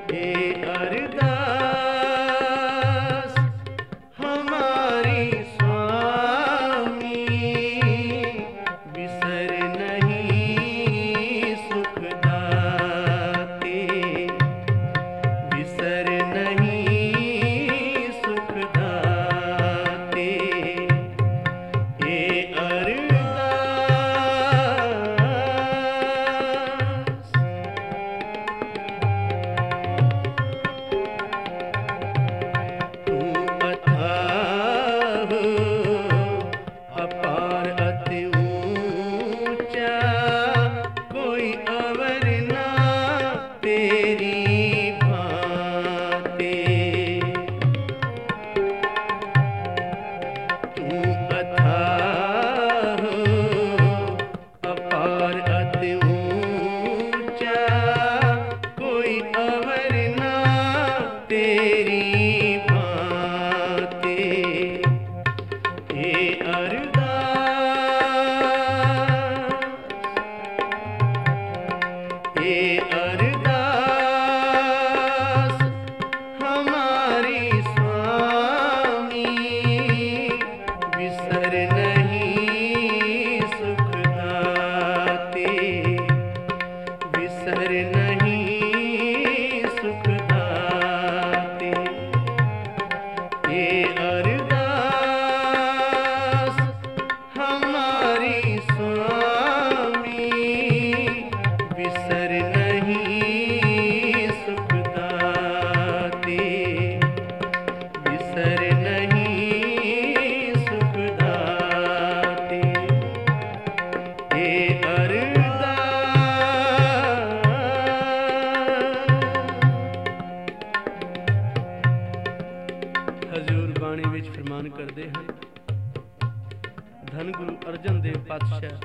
धन गुरु अर्जन देव पातशाह।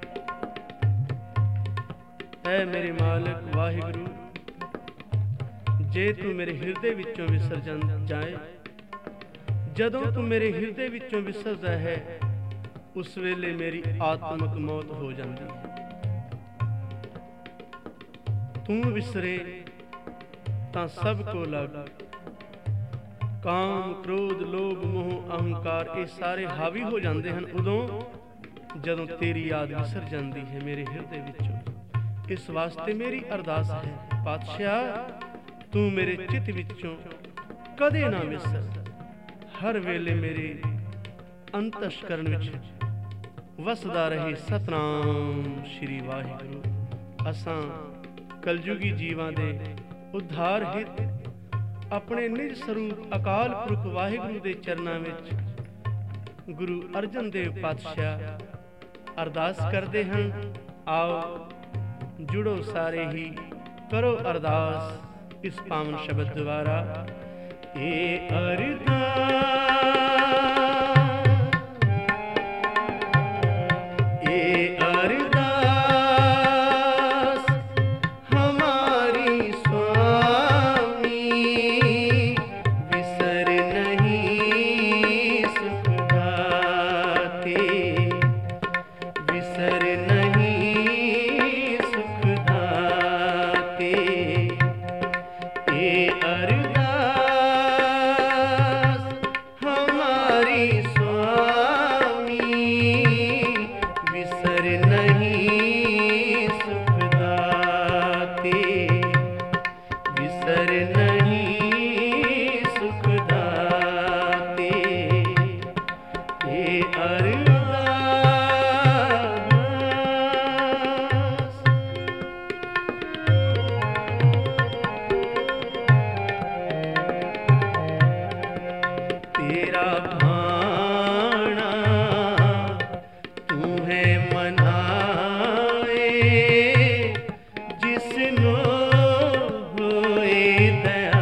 ऐ मेरे मालिक वाहिगुरु, जे तू मेरे हिरदे विचों विसर जाए, जदों तू मेरे हिरदे विचों विसरदा है, उस वेले मेरी आत्मक मौत हो जाती है। तू विसरे तां सब को लग, काम क्रोध लोभ मोह अहंकार ये सारे हावी हो जाते हैं उदों जदों तेरी याद विसर जाती है मेरे हिरदे विचों। इस वास्ते मेरी अरदास है पातशाह, तू मेरे चित विचों कदे ना विसर, हर वेले मेरे अंतस्करण विच वसदा रहे सतनाम श्री वाहिगुरु। असां कलयुगी जीवां दे उद्धार हित अपने निज स्वरूप अकाल पुरख वाहिगुरु दे चरनां विच गुरु अर्जन देव पातशाह अरदास करते हैं। आओ जुड़ो सारे ही, करो अरदास इस पावन शब्द द्वारा। ए अरदास, ए अरदास हमारी स्वामी, विसर नहीं सुख दाते, विसर नहीं सुख दाते। ए अरदास हमारी स्वामी, विसर नहीं सुख दाते, विसर नहीं सुख दाते। ए अरदास, तेरा भाना तू है मनाए, जिसनो होए दया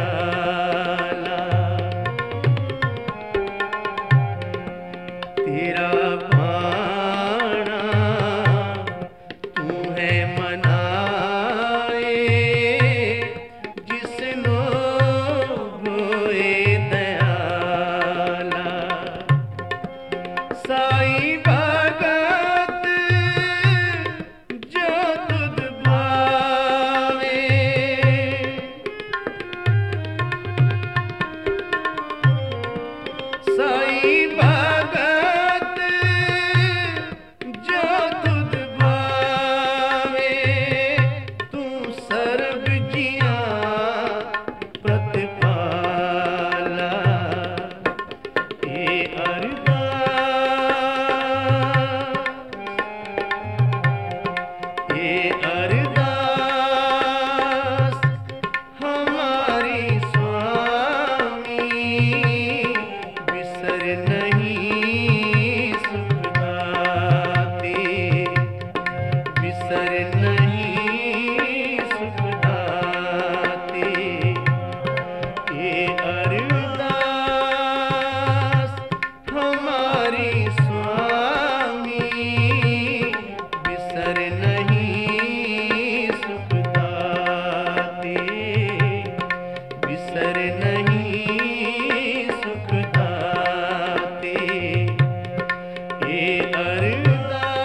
बिसर नहीं सुख दाते, ये अरदास।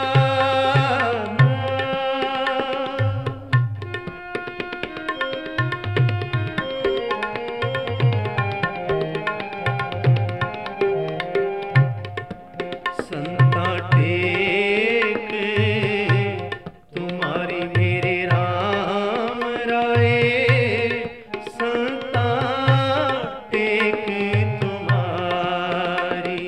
संता टेक तुम्हारी मेरे राम राय, संता टेक तुम्हारी,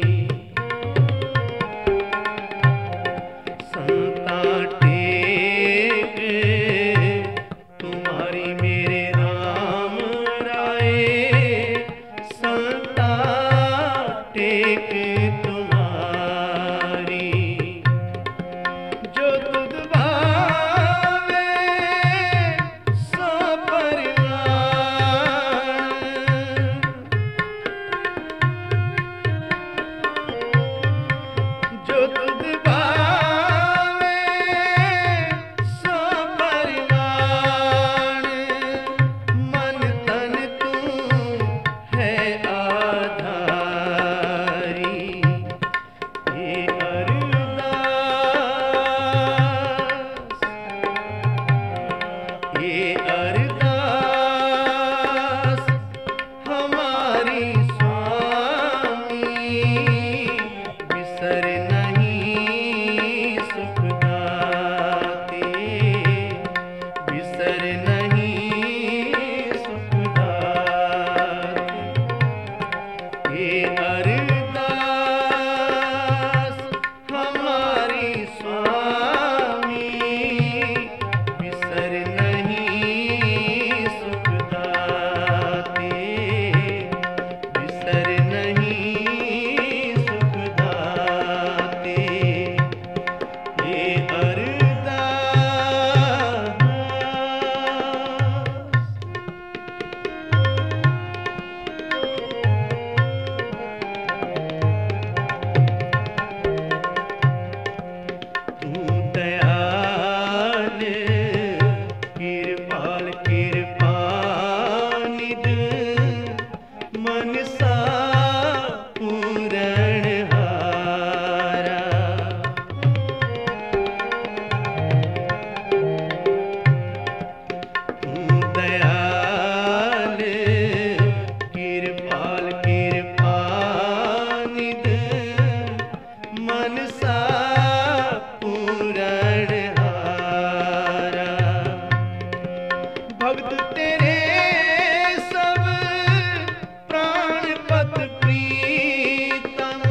संता टेक तुम्हारी मेरे राम राय, संता टेक जो तुध भावे सो परिवार, जो तुध भावे सो परिवार, मन तन तू है आधारी, ये ये अरदास हमारी स्वामी, बिसर नहीं सुख दाते, बिसर नहीं सुख दाते, ये अरदास हमारी स्वामी, बिसर नहीं सुख दाते, बिसर नहीं सुख दाते, ये अरदास। तू दयाल कृपाल कृपानिध, मनसा पूरणहारा, तू दयाल कृपाल कृपानिध, मनसा पूरणहारा, भक्त तेरे सब प्राणपत प्रीतम,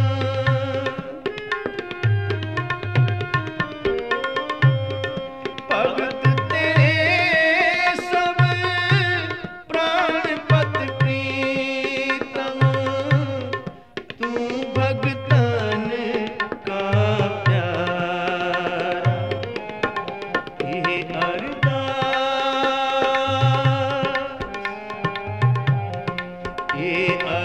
भक्त तेरे सब प्राणपत प्रीतम, तू भगतन का प्यारा, ये अरदास, ये